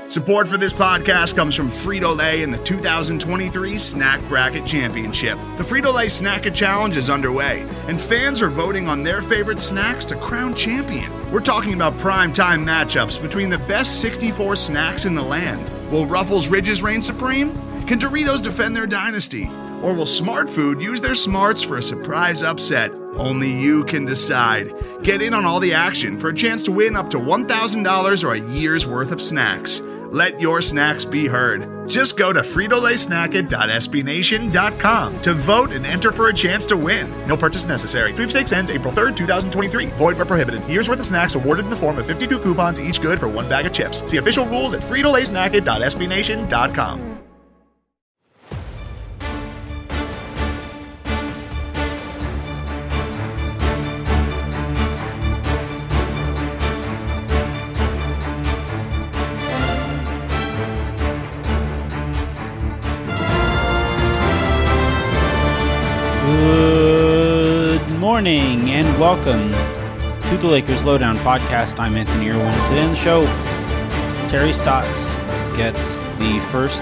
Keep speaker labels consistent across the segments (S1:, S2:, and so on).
S1: Support for this podcast comes from Frito-Lay and the 2023 Snack Bracket Championship. The Frito-Lay Snack Challenge is underway, and fans are voting on their favorite snacks to crown champion. We're talking about prime-time matchups between the best 64 snacks in the land. Will Ruffles Ridges reign supreme? Can Doritos defend their dynasty? Or will Smart Food use their smarts for a surprise upset? Only you can decide. Get in on all the action for a chance to win up to $1,000 or a year's worth of snacks. Let your snacks be heard. Just go to fritolaysnacket.sbnation.com to vote and enter for a chance to win. No purchase necessary. Sweepstakes ends April 3rd, 2023. Void where prohibited. Year's worth of snacks awarded in the form of 52 coupons, each good for one bag of chips. See official rules at fritolaysnacket.sbnation.com.
S2: Morning and welcome to the Lakers Lowdown Podcast. I'm Anthony Irwin. Today on the show, Terry Stotts gets the first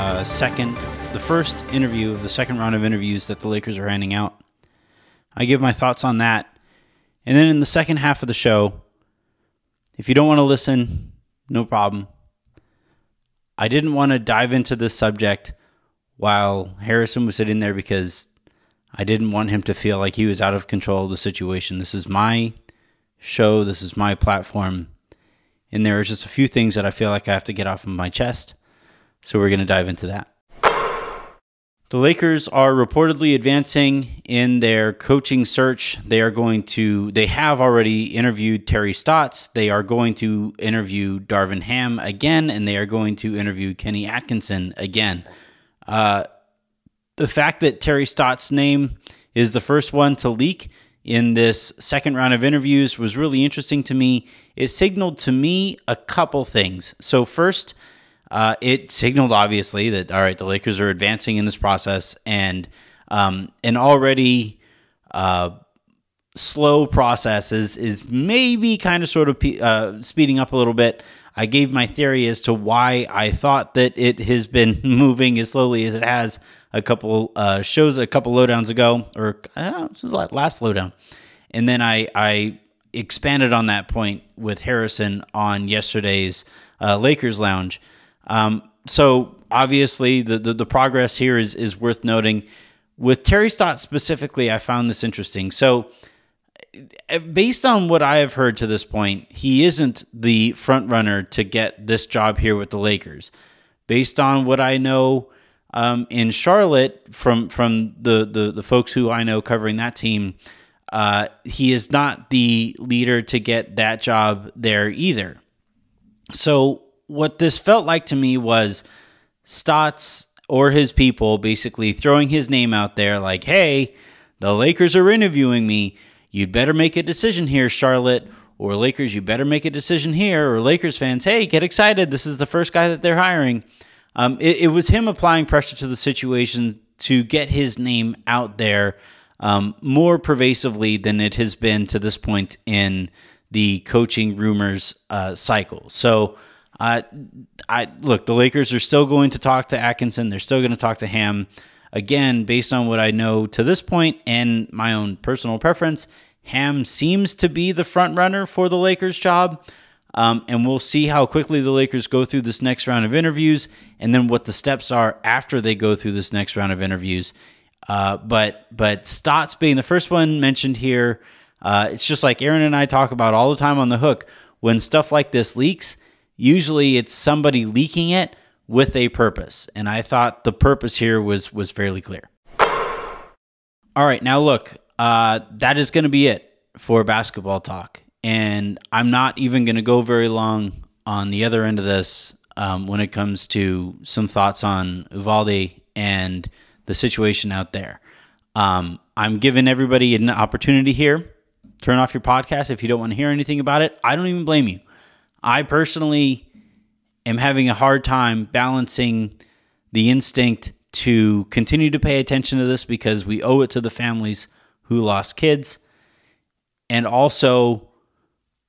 S2: interview of the second round of interviews that the Lakers are handing out. I give my thoughts on that. And then in the second half of the show, if you don't want to listen, no problem. I didn't want to dive into this subject while Harrison was sitting there because I didn't want him to feel like he was out of control of the situation. This is my show. This is my platform. And there are just a few things that I feel like I have to get off of my chest. So we're going to dive into that. The Lakers are reportedly advancing in their coaching search. They have already interviewed Terry Stotts. They are going to interview Darvin Ham again, and they are going to interview Kenny Atkinson again. The fact that Terry Stotts' name is the first one to leak in this second round of interviews was really interesting to me. It signaled to me a couple things. So first, it signaled obviously that, all right, the Lakers are advancing in this process, and an already slow process is maybe kind of sort of speeding up a little bit. I gave my theory as to why I thought that it has been moving as slowly as it has a couple shows, a couple lowdowns ago, or this was last lowdown. And then I expanded on that point with Harrison on yesterday's Lakers Lounge. So obviously the progress here is worth noting. With Terry Stotts specifically, I found this interesting. So based on what I have heard to this point, he isn't the front runner to get this job here with the Lakers. Based on what I know in Charlotte from the folks who I know covering that team, he is not the leader to get that job there either. So what this felt like to me was Stotts or his people basically throwing his name out there like, hey, the Lakers are interviewing me. You'd better make a decision here, Charlotte, or Lakers, you better make a decision here, or Lakers fans, hey, get excited. This is the first guy that they're hiring. It was him applying pressure to the situation to get his name out there more pervasively than it has been to this point in the coaching rumors cycle. So, look, the Lakers are still going to talk to Atkinson. They're still going to talk to Ham. Again, based on what I know to this point and my own personal preference, Ham seems to be the front runner for the Lakers job. And we'll see how quickly the Lakers go through this next round of interviews and then what the steps are after they go through this next round of interviews. But Stotts being the first one mentioned here, it's just like Aaron and I talk about all the time on The Hook. When stuff like this leaks, usually it's somebody leaking it with a purpose. And I thought the purpose here was fairly clear. All right, now look, that is going to be it for basketball talk. And I'm not even going to go very long on the other end of this when it comes to some thoughts on Uvalde and the situation out there. I'm giving everybody an opportunity here. Turn off your podcast if you don't want to hear anything about it. I don't even blame you. I personally am having a hard time balancing the instinct to continue to pay attention to this because we owe it to the families who lost kids, and also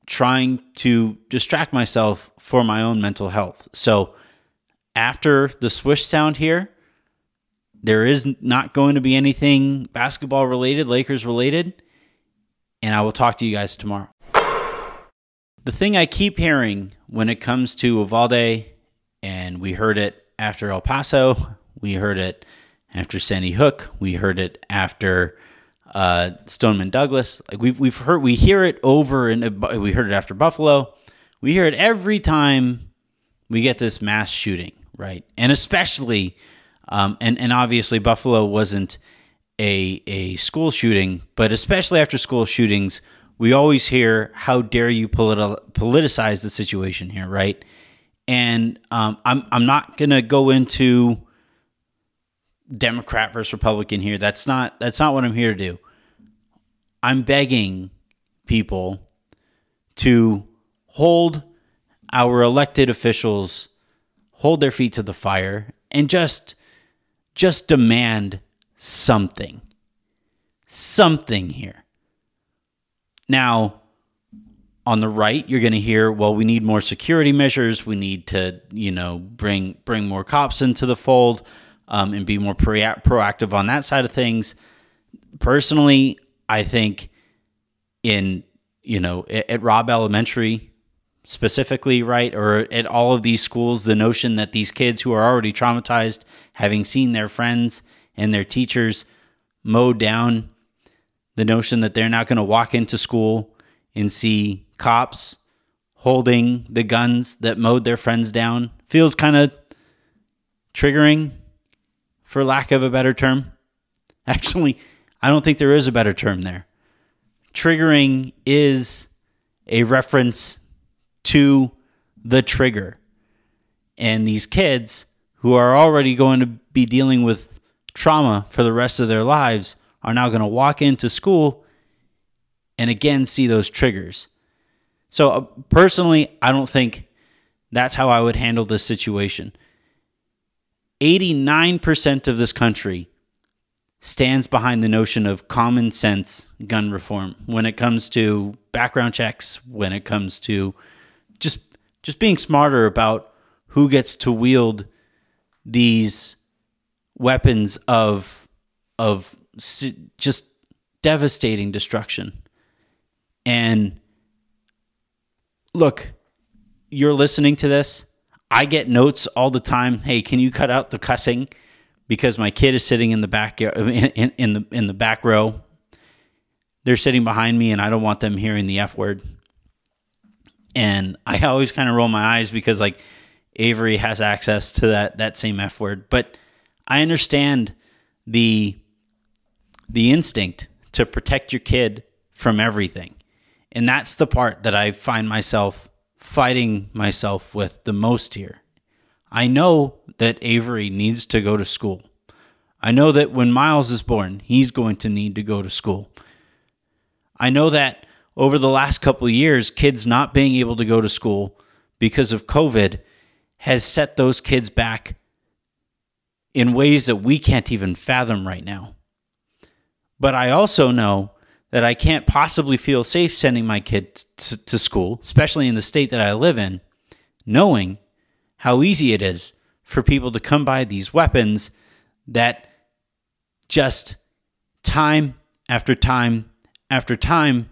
S2: trying to distract myself for my own mental health. So after the swish sound here, there is not going to be anything basketball related, Lakers related, and I will talk to you guys tomorrow. The thing I keep hearing when it comes to Uvalde, and we heard it after El Paso, we heard it after Sandy Hook, we heard it after Stoneman Douglas. Like we hear it over, and we heard it after Buffalo. We hear it every time we get this mass shooting, right? And especially, and obviously Buffalo wasn't a school shooting, but especially after school shootings, we always hear, how dare you politicize the situation here, right? And I'm not gonna go into Democrat versus Republican here. That's not what I'm here to do. I'm begging people to hold our elected officials, hold their feet to the fire, and just demand something here. Now, on the right, you're going to hear, well, we need more security measures. We need to, bring more cops into the fold, and be more proactive on that side of things. Personally, I think at Robb Elementary specifically, right, or at all of these schools, the notion that these kids who are already traumatized, having seen their friends and their teachers mowed down, the notion that they're not going to walk into school and see cops holding the guns that mowed their friends down feels kind of triggering, for lack of a better term. Actually, I don't think there is a better term there. Triggering is a reference to the trigger. And these kids who are already going to be dealing with trauma for the rest of their lives are now going to walk into school and again see those triggers. So personally, I don't think that's how I would handle this situation. 89% of this country stands behind the notion of common sense gun reform when it comes to background checks, when it comes to just being smarter about who gets to wield these weapons of just devastating destruction. And look, you're listening to this. I get notes all the time. Hey, can you cut out the cussing? Because my kid is sitting in the back in the back row. They're sitting behind me, and I don't want them hearing the F word. And I always kind of roll my eyes because like Avery has access to that same F word. But I understand the instinct to protect your kid from everything. And that's the part that I find myself fighting myself with the most here. I know that Avery needs to go to school. I know that when Miles is born, he's going to need to go to school. I know that over the last couple of years, kids not being able to go to school because of COVID has set those kids back in ways that we can't even fathom right now. But I also know that I can't possibly feel safe sending my kids to school, especially in the state that I live in, knowing how easy it is for people to come by these weapons that just time after time after time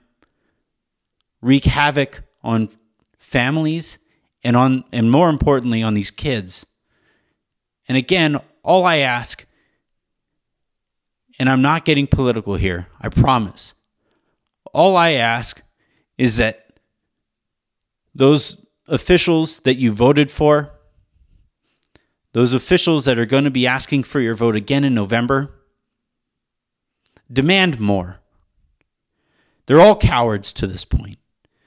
S2: wreak havoc on families and more importantly on these kids. And again, all I ask, and I'm not getting political here, I promise. All I ask is that those officials that you voted for, those officials that are going to be asking for your vote again in November, demand more. They're all cowards to this point.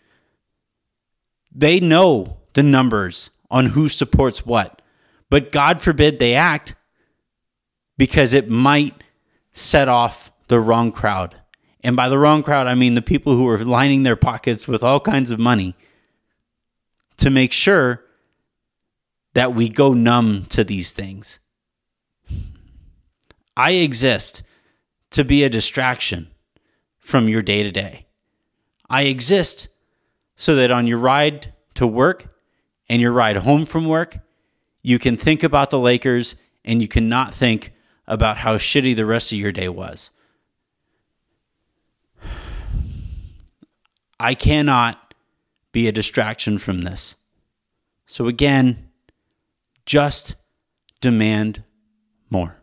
S2: They know the numbers on who supports what, but God forbid they act because it might set off the wrong crowd. And by the wrong crowd, I mean the people who are lining their pockets with all kinds of money to make sure that we go numb to these things. I exist to be a distraction from your day-to-day. I exist so that on your ride to work and your ride home from work, you can think about the Lakers and you cannot think about how shitty the rest of your day was. I cannot be a distraction from this. So again, just demand more.